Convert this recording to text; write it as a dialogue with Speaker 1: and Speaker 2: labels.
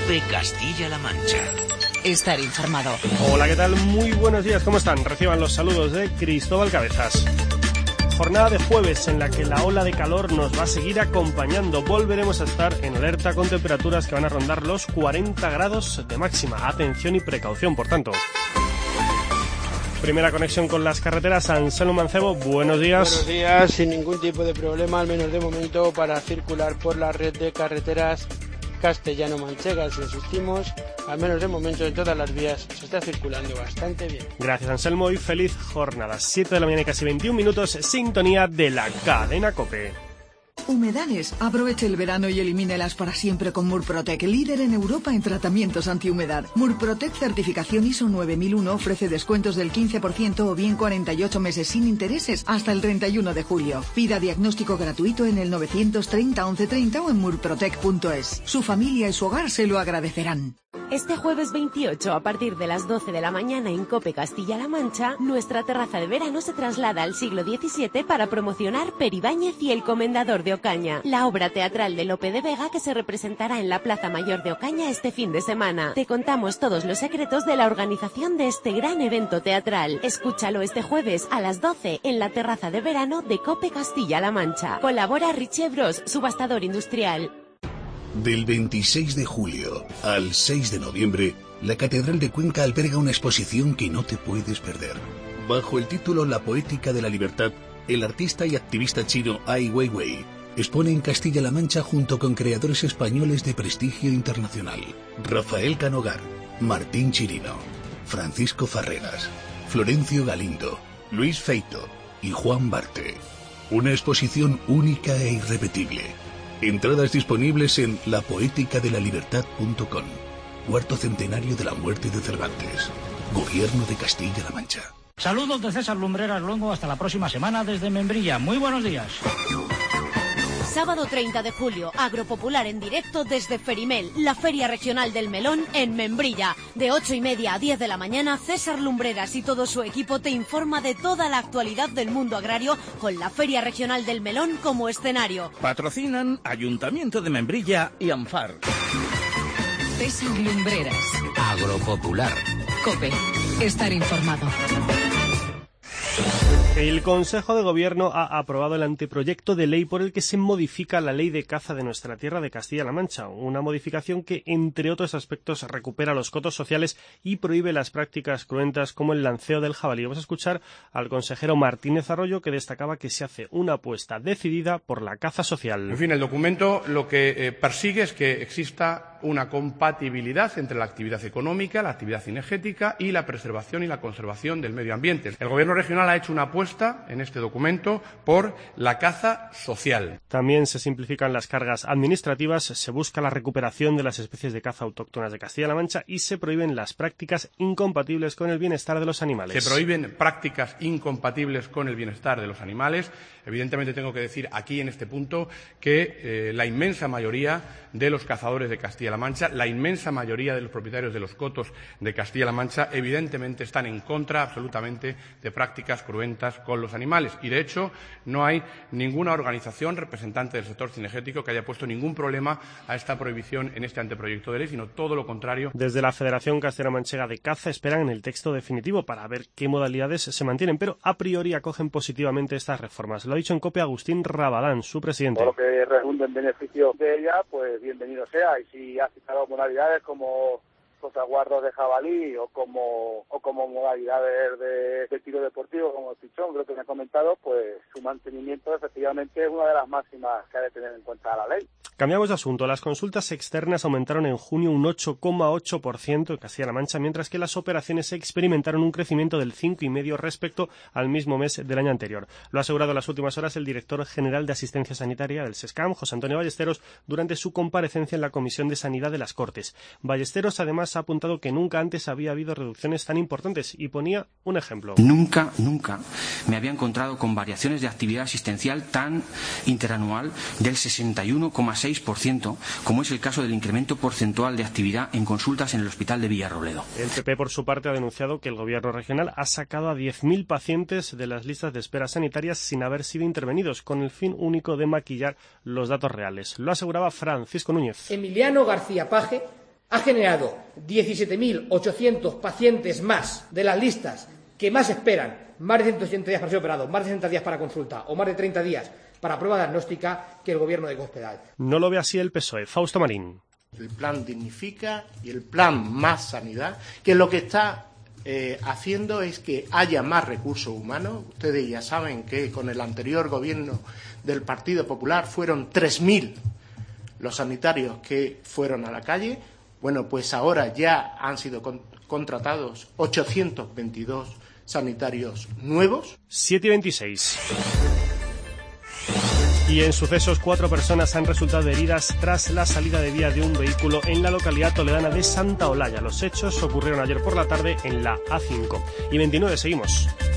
Speaker 1: COPE Castilla-La Mancha.
Speaker 2: Estar informado.
Speaker 3: Hola, ¿qué tal? Muy buenos días, ¿cómo están? Reciban los saludos de Cristóbal Cabezas. Jornada de jueves en la que la ola de calor nos va a seguir acompañando. Volveremos a estar en alerta con temperaturas que van a rondar los 40 grados de máxima. Atención y precaución, por tanto. Primera conexión con las carreteras. Anselmo Mancebo, buenos días.
Speaker 4: Buenos días, sin ningún tipo de problema, al menos de momento, para circular por la red de carreteras castellano-manchegas. Si asistimos, al menos de momento, en todas las vías se está circulando bastante bien.
Speaker 3: Gracias, Anselmo, y feliz jornada. 7 de la mañana y casi 21 minutos, sintonía de la cadena COPE.
Speaker 5: Humedades. Aproveche el verano y elimínelas para siempre con Murprotec, líder en Europa en tratamientos antihumedad. Murprotec certificación ISO 9001 ofrece descuentos del 15% o bien 48 meses sin intereses hasta el 31 de julio. Pida diagnóstico gratuito en el 930 1130 o en murprotec.es. Su familia y su hogar se lo agradecerán.
Speaker 6: Este jueves 28, a partir de las 12 de la mañana en COPE Castilla-La Mancha, nuestra terraza de verano se traslada al siglo XVII para promocionar Peribáñez y el Comendador de Ocaña, la obra teatral de Lope de Vega que se representará en la Plaza Mayor de Ocaña este fin de semana. Te contamos todos los secretos de la organización de este gran evento teatral. Escúchalo este jueves a las 12 en la terraza de verano de COPE Castilla-La Mancha. Colabora Richie Bros, subastador industrial.
Speaker 7: Del 26 de julio al 6 de noviembre, la Catedral de Cuenca alberga una exposición que no te puedes perder. Bajo el título La Poética de la Libertad, el artista y activista chino Ai Weiwei expone en Castilla-La Mancha junto con creadores españoles de prestigio internacional. Rafael Canogar, Martín Chirino, Francisco Farreras, Florencio Galindo, Luis Feito y Juan Barte. Una exposición única e irrepetible. Entradas disponibles en lapoeticadelalibertad.com. Cuarto centenario de la muerte de Cervantes. Gobierno de Castilla-La Mancha.
Speaker 8: Saludos de César Lumbreras Luengo, hasta la próxima semana desde Membrilla. Muy buenos días.
Speaker 6: Sábado 30 de julio, Agropopular en directo desde Ferimel, la Feria Regional del Melón en Membrilla. De 8:30 a 10 de la mañana, César Lumbreras y todo su equipo te informa de toda la actualidad del mundo agrario con la Feria Regional del Melón como escenario.
Speaker 9: Patrocinan Ayuntamiento de Membrilla y ANFAR.
Speaker 2: César Lumbreras.
Speaker 1: Agropopular.
Speaker 2: COPE. Estar informado.
Speaker 3: El Consejo de Gobierno ha aprobado el anteproyecto de ley por el que se modifica la ley de caza de nuestra tierra de Castilla-La Mancha, una modificación que, entre otros aspectos, recupera los cotos sociales y prohíbe las prácticas cruentas como el lanceo del jabalí. Vamos a escuchar al consejero Martínez Arroyo, que destacaba que se hace una apuesta decidida por la caza social.
Speaker 10: En fin, el documento lo que persigue es que exista una compatibilidad entre la actividad económica, la actividad cinegética y la preservación y la conservación del medio ambiente. El Gobierno regional ha hecho una apuesta en este documento por la caza social.
Speaker 3: También se simplifican las cargas administrativas, se busca la recuperación de las especies de caza autóctonas de Castilla-La Mancha y se prohíben las prácticas incompatibles con el bienestar de los animales.
Speaker 10: Se prohíben prácticas incompatibles con el bienestar de los animales. Evidentemente tengo que decir aquí en este punto que la inmensa mayoría de los cazadores de Castilla-La Mancha, la inmensa mayoría de los propietarios de los cotos de Castilla-La Mancha, evidentemente están en contra absolutamente de prácticas cruentas con los animales. Y, de hecho, no hay ninguna organización representante del sector cinegético que haya puesto ningún problema a esta prohibición en este anteproyecto de ley, sino todo lo contrario.
Speaker 3: Desde la Federación Castellano-Manchega de Caza esperan en el texto definitivo para ver qué modalidades se mantienen, pero a priori acogen positivamente estas reformas. Lo ha dicho en COPE Agustín Rabadán, su presidente.
Speaker 11: Todo lo que redunde en beneficio de ella, pues bienvenido sea. Y si ha citado modalidades como saltaguardos de jabalí o como modalidades de tiro deportivo como el pichón, creo que me ha comentado, pues su mantenimiento efectivamente es una de las máximas que ha de tener en cuenta la ley.
Speaker 3: Cambiamos de asunto. Las consultas externas aumentaron en junio un 8,8% en Castilla-La Mancha, mientras que las operaciones experimentaron un crecimiento del 5,5% respecto al mismo mes del año anterior. Lo ha asegurado en las últimas horas el director general de Asistencia Sanitaria del SESCAM, José Antonio Ballesteros, durante su comparecencia en la Comisión de Sanidad de las Cortes. Ballesteros, además, ha apuntado que nunca antes había habido reducciones tan importantes y ponía un ejemplo.
Speaker 12: Nunca me había encontrado con variaciones de actividad asistencial tan interanual del 61,6%, como es el caso del incremento porcentual de actividad en consultas en el Hospital de Villarrobledo.
Speaker 3: El PP, por su parte, ha denunciado que el Gobierno regional ha sacado a 10.000 pacientes de las listas de espera sanitarias sin haber sido intervenidos, con el fin único de maquillar los datos reales. Lo aseguraba Francisco Núñez.
Speaker 13: Emiliano García Paje ha generado 17.800 pacientes más de las listas que más esperan, más de 180 días para ser operados, más de 60 días para consulta o más de 30 días para prueba diagnóstica que el gobierno de Cospedal.
Speaker 3: No lo ve así el PSOE. Fausto Marín.
Speaker 14: El plan Dignifica y el plan Más Sanidad, que lo que está haciendo es que haya más recursos humanos. Ustedes ya saben que con el anterior gobierno del Partido Popular fueron 3.000 los sanitarios que fueron a la calle. Bueno, pues ahora ya han sido contratados 822 sanitarios nuevos.
Speaker 3: 7:26. Y en sucesos, 4 personas han resultado heridas tras la salida de vía de un vehículo en la localidad toledana de Santa Olalla. Los hechos ocurrieron ayer por la tarde en la A5. Y 29, seguimos.